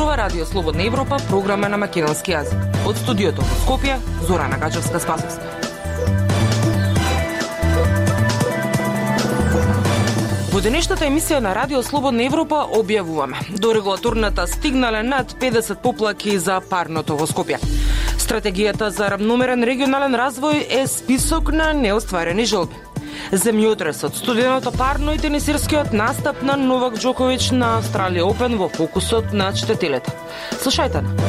зборува Радио Слободна Европа, програма на македонски јазик. Од студиото во Скопје, Зорана Гачевска-Спасовска. Во денешната емисија на Радио Слободна Европа објавуваме: до регулаторната стигнале над 50 поплаки за парното во Скопје. Стратегијата за равномерен регионален развој е список на неостварени желби. Земјотресот, студеното парно и тенисирскиот настап на Новак Џоковиќ на Австралија Опен во фокусот на читателите. Слушајте на.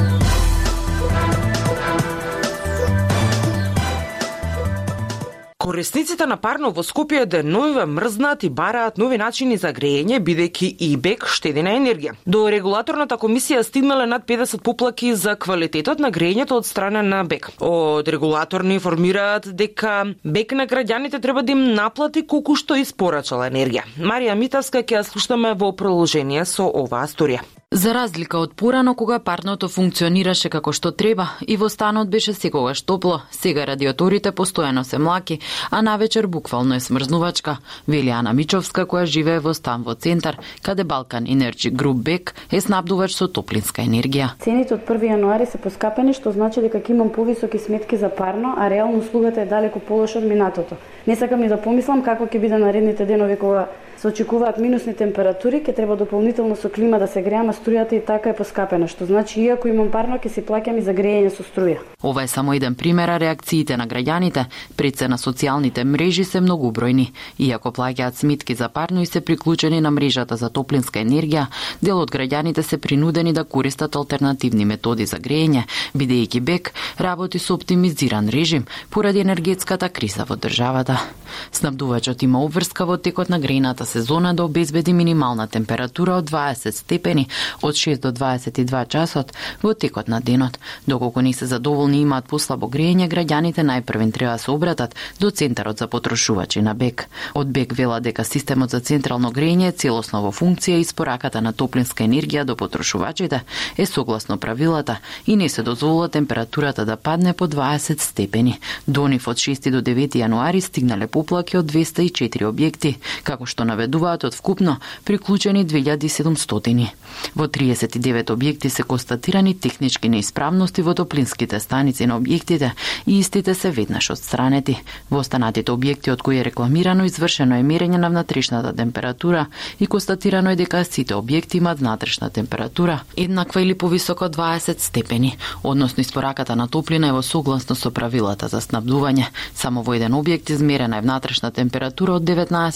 Корисниците на парно во Скопје деновиве мрзнат и бараат нови начини за грејење, бидејќи и БЕК штеди на енергија. До регулаторната комисија стигнале над 50 поплаки за квалитетот на грејењето од страна на БЕК. Од регулатор ни информираат дека БЕК на граѓаните треба да им наплати колку што испорачала енергија. Марија Митавска ќе ја слушаме во продолжение со оваа сторија. За разлика од порано кога парното функционираше како што треба и во станот беше секогаш топло, сега радиаторите постојано се млаки, а навечер буквално е смрзнувачка, вели Ана Мичовска, која живее во стан во центар, каде Балкан Енерджи Груп БЕК е снабдувач со топлинска енергија. Цените од 1 јануари се поскапени, што значи дека ќе имам повисоки сметки за парно, а реално услугата е далеку полоша од минатото. Не сакам ни да помислам како ќе биде наредните денови кога се очекуваат минусни температури, ќе треба дополнително со клима да се грееме, струјата и така е поскапена, што значи иако имам парно ќе си плаќам и за грејење со струја. Ова е само еден пример, а реакциите на граѓаните пред се на социјалните мрежи се многубројни. Иако плаќаат сметки за парно и се приклучени на мрежата за топлинска енергија, дел од граѓаните се принудени да користат алтернативни методи за грејење, бидејќи БЕК работи со оптимизиран режим поради енергетската криза во државата. Снабдувачот има обврска во текот на грејната сезона да обезбеди минимална температура од 20 степени од 6 до 22 часот во текот на денот. Доколку не се задоволни и имаат послабо грејење, граѓаните најпрвен треба да се обратат до Центарот за потрошувачи на БЕК. Од БЕК велат дека системот за централно грејење е целосно во функција и испораката на топлинска енергија до потрошувачите е согласно правилата и не се дозволува температурата да падне по 20 степени. До нив од 6 до 9 јануари стигнале поплаки од 204 објекти, како што наведуваат од вкупно приклучени 2700. Во 39 објекти се констатирани технички неисправности во топлинските станици на објектите и истите се веднаш отстранети. Во останатите објекти од кои е рекламирано извршено е мерење на внатрешната температура и констатирано е дека сите објекти имаат внатрешна температура еднаква или повисока од 20 степени, односно испораката на топлина е во согласно со правилата за снабдување. Само во еден објект измерена е внатрешна температура од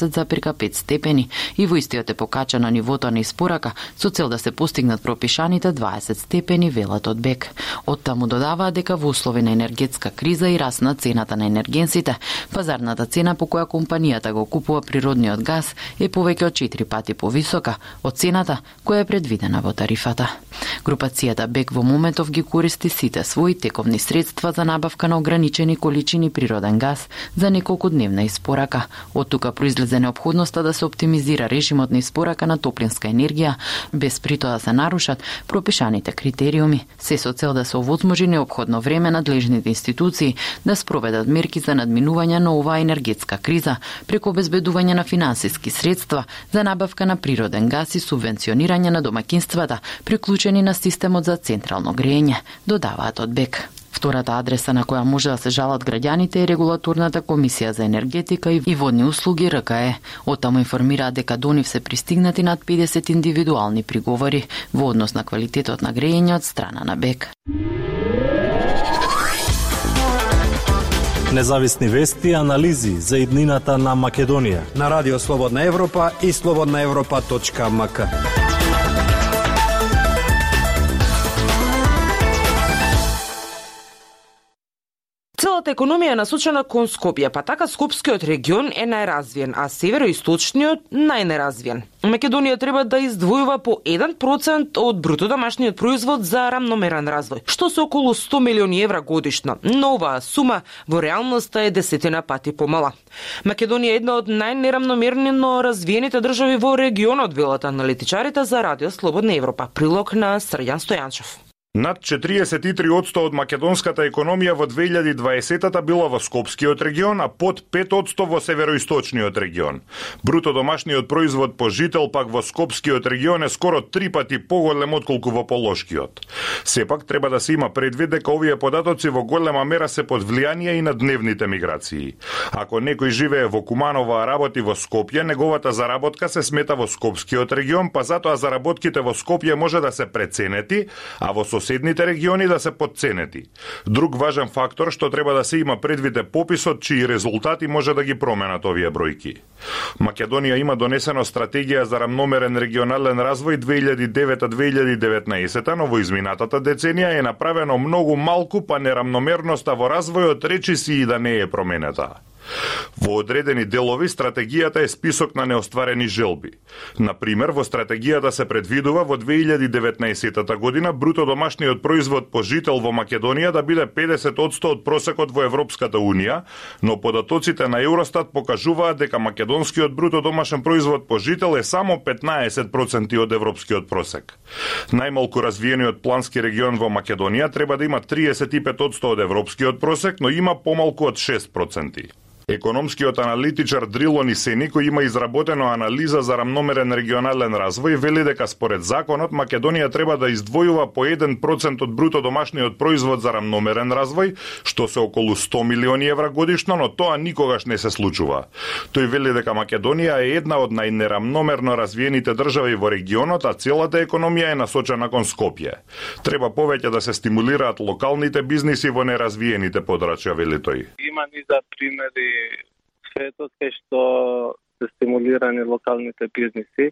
19,5 степени и во истиот е покачано нивото на испорака со цел да се постигнат пропишаните 20 степени, велат од БЕК. Оттаму додаваат дека во услови на енергетска криза и раст на цената на енергенсите, пазарната цена по која компанијата го купува природниот газ е повеќе од 4 пати повисока од цената која е предвидена во тарифата. Групацијата БЕК во моментов ги користи сите своји тековни средства за набавка на ограничени количини природен газ за неколкудневна испорака. Од тука произлезе неопходноста да се оптимизира режимот на испорака на топлинска енергија, без притоа да се нарушат пропишаните критериуми, се со цел да се овозможи неопходно време надлежните институции да спроведат мерки за надминување на оваа енергетска криза преку обезбедување на финансиски средства за набавка на природен газ и субвенционирање на домаќинствата приклучени на системот за централно грејење, додаваат од БЕК. Втората адреса на која може да се жалат граѓаните е регулаторната комисија за енергетика и водни услуги РКЕ. Оттаму информираат дека до нив се пристигнати над 50 индивидуални приговори во однос на квалитетот на грејење од страна на БЕК. Независни вести и анализи за иднината на Македонија на Радио Слободна Европа и slobodnaevropa.mk. Целата економија е насочена кон Скопје, па така Скопскиот регион е најразвиен, а североисточниот најнеразвиен. Македонија треба да издвојува по 1% од бруто домашниот производ за рамномерен развој, што се околу 100 милиони евра годишно, но оваа сума во реалноста е 10 пати помала. Македонија е една од најнерамномерно развиените држави во регионот, велат аналитичарите за Радио Слободна Европа. Прилог на Срđan Стојанчев. Над 43% од македонската економија во 2020-та била во Скопскиот регион, а под 5% во североисточниот регион. Бруто домашниот производ по жител пак во Скопскиот регион е скоро 3 пати поголем отколку во Полошкиот. Сепак треба да се има предвид дека овие податоци во голема мера се под влијание и на дневните миграции. Ако некој живее во Куманово, а работи во Скопје, неговата заработка се смета во Скопскиот регион, па затоа заработките во Скопје може да се преценети, а во соседните региони да се подценети. Друг важен фактор што треба да се има предвид е пописот, чии резултати може да ги променат овие бројки. Македонија има донесено стратегија за рамномерен регионален развој 2009-2019, но во изминатата деценија е направено многу малку, па нерамномерноста во развојот речиси и да не е променета. Во одредени делови стратегијата е список на неостварени желби. Например, во стратегијата се предвидува во 2019 година бруто домашниот производ по жител во Македонија да биде 50% од просекот во Европската Унија, но податоците на Евростат покажуваат дека македонскиот бруто домашен производ по жител е само 15% од европскиот просек. Најмалку развиениот плански регион во Македонија треба да има 35% од европскиот просек, но има помалку од 6%. Економскиот аналитичар Дрилон Исени, кој има изработено анализа за рамномерен регионален развој, вели дека според законот Македонија треба да издвојува по 1% од бруто домашниот производ за рамномерен развој, што се околу 100 милиони евра годишно, но тоа никогаш не се случува. Тој вели дека Македонија е една од најнерамномерно развиените држави во регионот, а целата економија е насочена кон Скопје. Треба повеќе да се стимулираат локалните бизниси во неразвиените подрачја, вели тој. Има низа примери светот кај што се стимулирани локалните бизниси.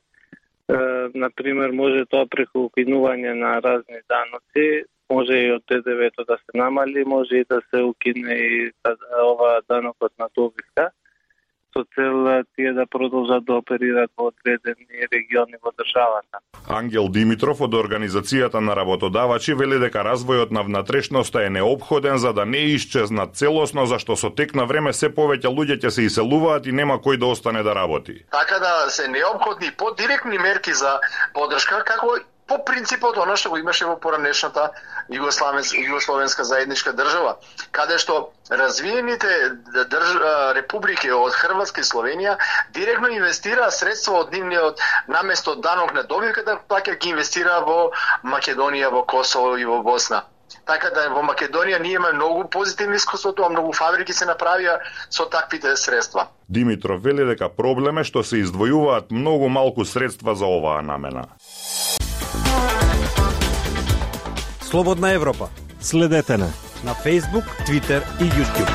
Например, може тоа преку укинување на разни даноци, може и од ДДВ-то да се намали, може и да се укине и ова данокот на добивка, со цел тие да продолжат да оперираат во одредени региони во државата. Ангел Димитров од Организацијата на работодавачи вели дека развојот на внатрешноста е неопходен за да не исчезнат целосно, зашто со тек на време се повеќе луѓе ќе се иселуваат и нема кој да остане да работи. Така да се неопходни подиректни мерки за поддршка, како по принципот она што го имаше во поранешната југословенска заедничка држава, каде што развиените републики од Хрватска и Словенија директно инвестираа средства од нивниот наместо данок на добивка да плаќа ги инвестира во Македонија, во Косово и во Босна. Така да во Македонија ние имаме многу позитивни искуства, тоа многу фабрики се направија со таквите средства. Димитров вели дека проблем е што се издвојуваат многу малку средства за оваа намена. Слободна Европа. Следете на Facebook, Twitter и YouTube.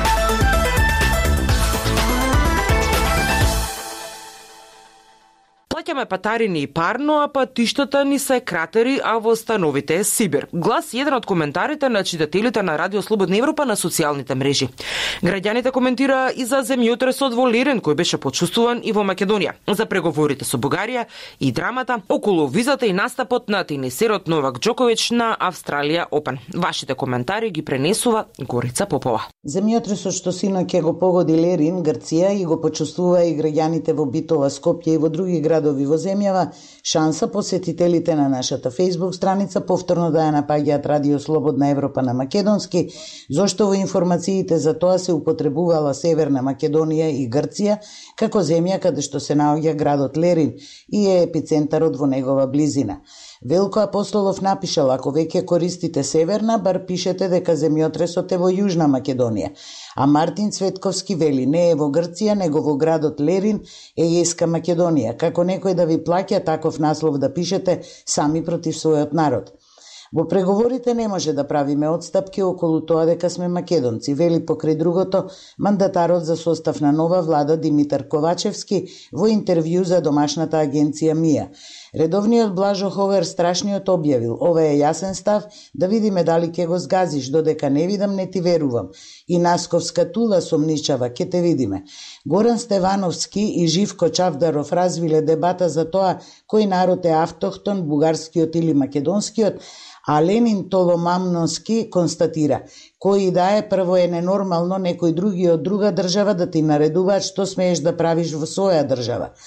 Плаќаме патарини и парно, а патиштата ни се кратери, а во становите е Сибир. Глас еден од коментарите на читателите на Радио Слободна Европа на социјалните мрежи. Граѓаните коментираа и за земјотресот во Лерин, кој беше почувствуван и во Македонија, за преговорите со Бугарија и драмата околу визата и настапот на тенисерот Новак Џокович на Австралија Опен. Вашите коментари ги пренесува Горица Попова. Земјотресот што синоќ го погоди Лерин, Грција, и го почувствува и граѓаните во Битола, Скопје и во други градови во земјава, шанса посетителите на нашата Facebook страница повторно да ја напаѓаат Радио Слободна Европа на македонски, зашто во информациите за тоа се употребувала Северна Македонија и Грција како земја каде што се наоѓа градот Лерин и е епицентарот во негова близина. Велко Апостолов напишал, ако веќе користите Северна, бар пишете дека земјотресот е во Јужна Македонија. А Мартин Цветковски вели, не е во Грција, него во градот Лерин, Ејеска Македонија. Како некој да ви плаќа таков наслов да пишете сами против својот народ. Во преговорите не може да правиме одстапки околу тоа дека сме македонци, вели покрај другото мандатарот за состав на нова влада Димитар Ковачевски во интервју за домашната агенција МИА. Редовниот Блажо Ховер страшниот објавил, ова е јасен став, да видиме дали ќе го сгазиш, додека не видам не ти верувам. И Насковска тула сомничава, ќе те видиме. Горан Стевановски и Живко Чавдаров развиле дебата за тоа кој народ е автохтон, бугарскиот или македонскиот, а Ленин Толомамновски констатира, кој да е, прво е ненормално некој други од друга држава да ти наредуваат што смееш да правиш во своја држава.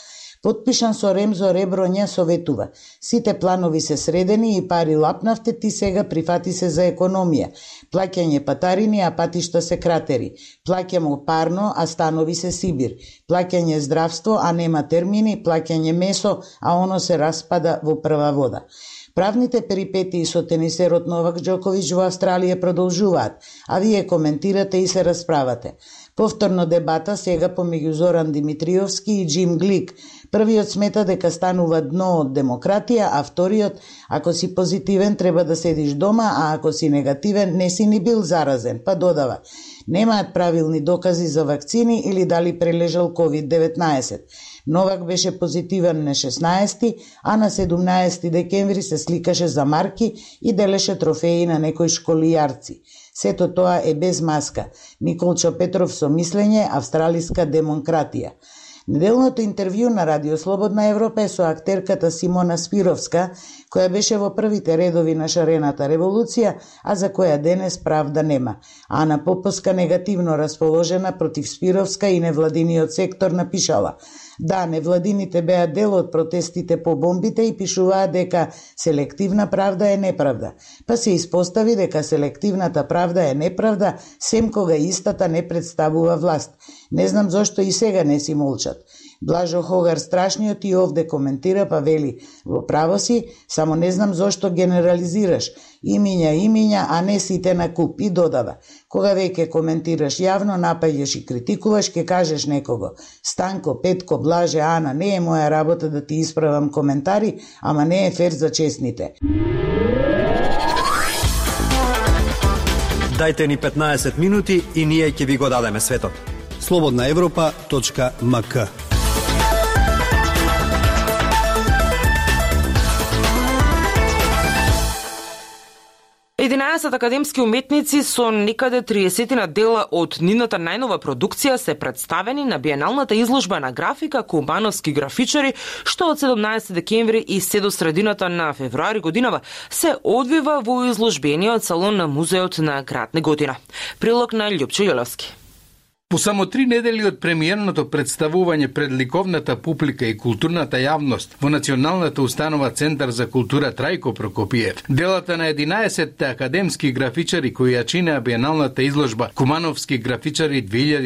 Потпишан со Ремзо Реброња советува: сите планови се средени и пари лапнавте, ти сега прифати се за економија. Плаќање патарини, а патишта се кратери. Плаќамо парно, а станови се Сибир. Плаќање здравство, а нема термини. Плаќање месо, а оно се распада во прва вода. Правните перипетии со тенисерот Новак Џоковиќ во Австралија продолжуваат, а вие коментирате и се расправате. Повторно дебата сега помеѓу Зоран Димитриовски и Джим Глик. Првиот смета дека станува дно од демократија, а вториот, ако си позитивен треба да седиш дома, а ако си негативен не си ни бил заразен, па додава: немаат правилни докази за вакцини или дали прележал COVID-19. Новак беше позитивен на 16, а на 17 декември се сликаше за марки и делеше трофеи на некои школијарци. Сето тоа е без маска. Николчо Петров со мислење, австралиска демократија. Неделното интервју на Радио Слободна Европа е со актерката Симона Спировска, која беше во првите редови на шарената револуција, а за која денес правда нема. Ана Попоска, негативно расположена против Спировска и невладиниот сектор, напишала: да, невладините беа дел од протестите по бомбите и пишуваа дека селективна правда е неправда. Па се испостави дека селективната правда е неправда, сем кога истата не представува власт. Не знам зошто и сега не си молчат. Блажо Хогар Страшниот и овде коментира, па вели: во право си, само не знам зошто генерализираш. Имиња, а не сите на куп. И додава: кога веќе коментираш јавно, напаѓаш и критикуваш, ке кажеш некого: Станко, Петко, Блаже, Ана, не е моја работа да ти исправам коментари, ама не е фер за честните. Дајте ни 15 минути и ние ќе ви го дадеме светот. slobodnaevropa.mk 11 академски уметници со некаде 30 дела од нивната најнова продукција се представени на биеналната изложба на графика Кубановски графичари, што од 17 декември и се до средината на февруари годинава се одвива во изложбениот салон на музеот на град Неготина. Прилог на Љупчо Јолевски. По само 3 недели од премиерното представување пред ликовната публика и културната јавност во Националната установа Центар за култура Трајко Прокопиев, делата на 11 академски графичари кои ја чинеа биеналната изложба Кубановски графичари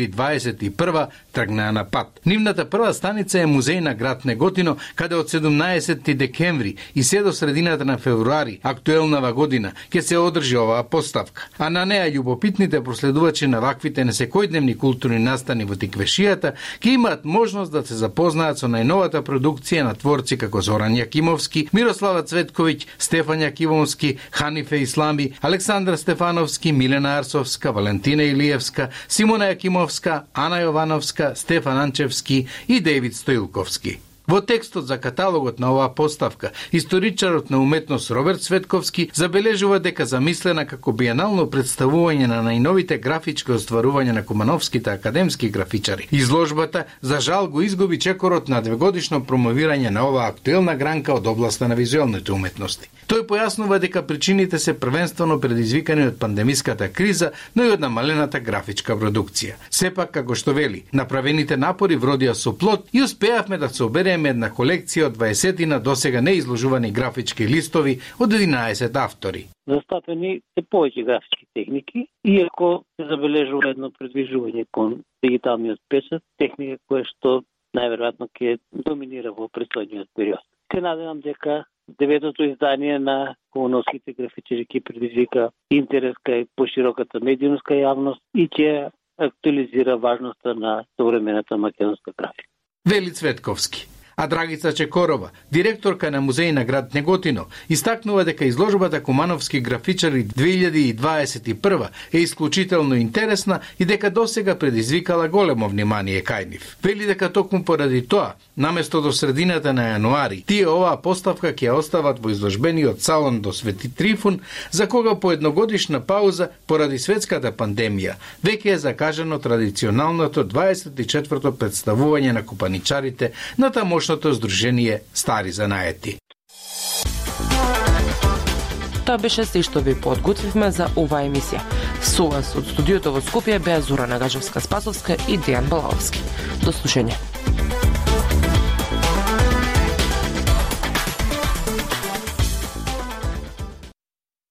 2021 тргнаа на пат. Нивната прва станица е музеј на град Неготино, каде од 17 декември и се до средината на февруари актуелнава година ќе се одржи оваа поставка. А на неа љубопитните проследувачи на ваквите несекојдневни културни настани во Тиквешијата ќе имаат можност да се запознаат со најновата продукција на творци како Зоран Јакимовски, Мирослава Цветковиќ, Стефан Јакимовски, Ханифе Ислами, Александр Стефановски, Милена Арсовска, Валентина Илиевска, Симона Јакимовска, Ана Јовановска, Стефан Анчевски и Дејвид Стоилковски. Во текстот за каталогот на оваа поставка, историчарот на уметност Роберт Цветковски забележува дека замислена како биенално представување на најновите графички остварувања на кубановските академски графичари. Изложбата, за жал, го изгуби чекорот на двегодишно промовирање на оваа актуелна гранка од областа на визуелните уметности. Тој појаснува дека причините се првенствено предизвикани од пандемиската криза, но и од намалената графичка продукција. Сепак, како што вели, направените напори вродија со плод и успеавме да се обереме една колекција од 20 досега неизложувани графички листови од 11 автори. Застапени се повеќе графички техники, иако се забележува едно предвижување кон дигиталниот печат, техника која што најверојатно ќе доминира во престојниот период. Се надевам дека деветото издание на кубановските графичари ќе предизвика интерес кај пошироката медиумска јавност и ќе актуализира важноста на современата македонска графика. Вели Цветковски. А Драгица Чекорова, директорка на музеј на град Неготино, истакнува дека изложбата Кубановски графичари 2021 е исклучително интересна и дека досега предизвикала големо внимание кај нив. Вели дека токму поради тоа, наместо до средината на јануари, тие оваа поставка ќе остават во изложбениот салон до Свети Трифун, за кога по едногодишна пауза поради светската пандемија веќе е закажано традиционалното 24-то представување на купаничарите на тамошното здружение Стари занаети. Тоа беше се што ви подготвивме за оваа емисија. Со вас од студиото во Скопје беа Зора Нагажевска-Спасовска и Дејан Балаовски. До слушање.